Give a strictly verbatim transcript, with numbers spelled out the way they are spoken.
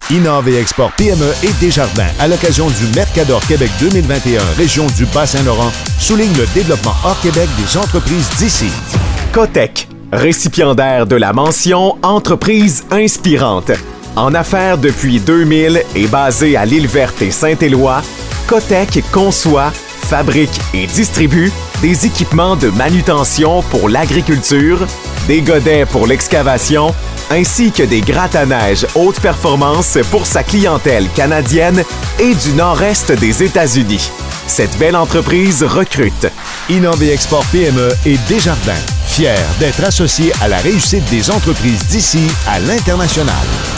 Innov et Export P M E et Desjardins, à l'occasion du Mercador Québec deux mille vingt et un, région du Bas-Saint-Laurent, souligne le développement hors Québec des entreprises d'ici. Cotec, récipiendaire de la mention Entreprise inspirante. En affaires depuis deux mille et basé à l'Île-Verte et Saint-Éloi, Cotec conçoit, fabrique et distribue des équipements de manutention pour l'agriculture, des godets pour l'excavation, ainsi que des gratte-à-neige haute performance pour sa clientèle canadienne et du nord-est des États-Unis. Cette belle entreprise recrute. Innov et Export P M E et Desjardins, fiers d'être associés à la réussite des entreprises d'ici à l'international.